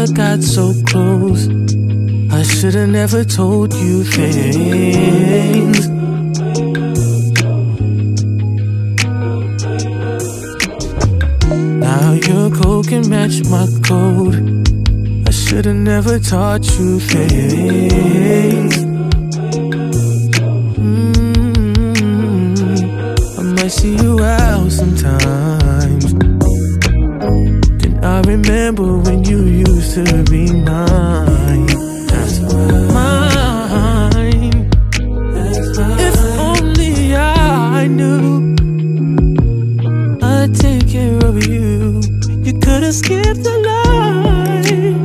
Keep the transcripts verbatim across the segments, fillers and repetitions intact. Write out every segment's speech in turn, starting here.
never got so close. I should've never told you things. Now your code can match my code. I should've never taught you things. mm-hmm. I might see you out sometimes. Then I remember when you used to be mine. That's mine. If only I knew I'd take care of you. You could've skipped the line.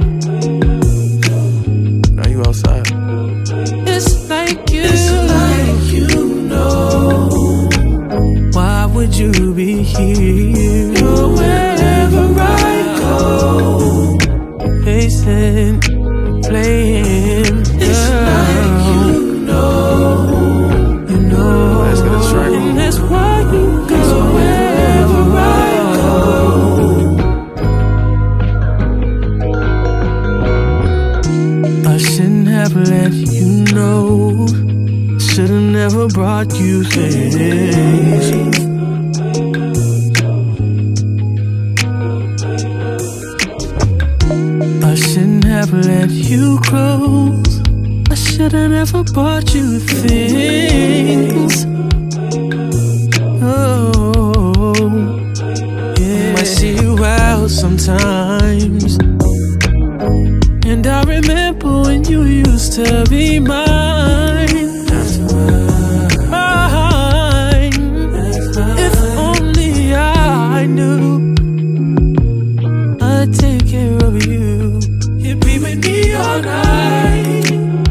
Now you outside. It's like you. It's like you know. Why would you be here? You're wherever I go. Pacing, playing. It's like you know. You know. Let's get a strike. And that's why you go wherever I go. I shouldn't have let you know. Should've never brought you things. I shouldn't have let you close. I should've never bought you things. Oh, yeah. I might see you out sometimes. And I remember when you used to be mine. That's mine. If only I knew I'd take care of you. You'd be with me all night.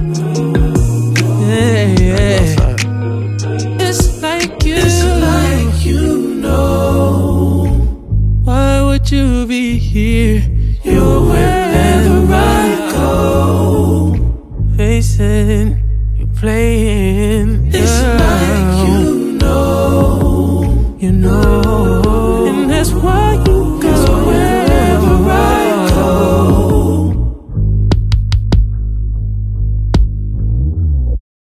Yeah, yeah. It's like you. It's like you know. Why would you be here? You're wherever I go. Facing, you playing. It's like you know. You know.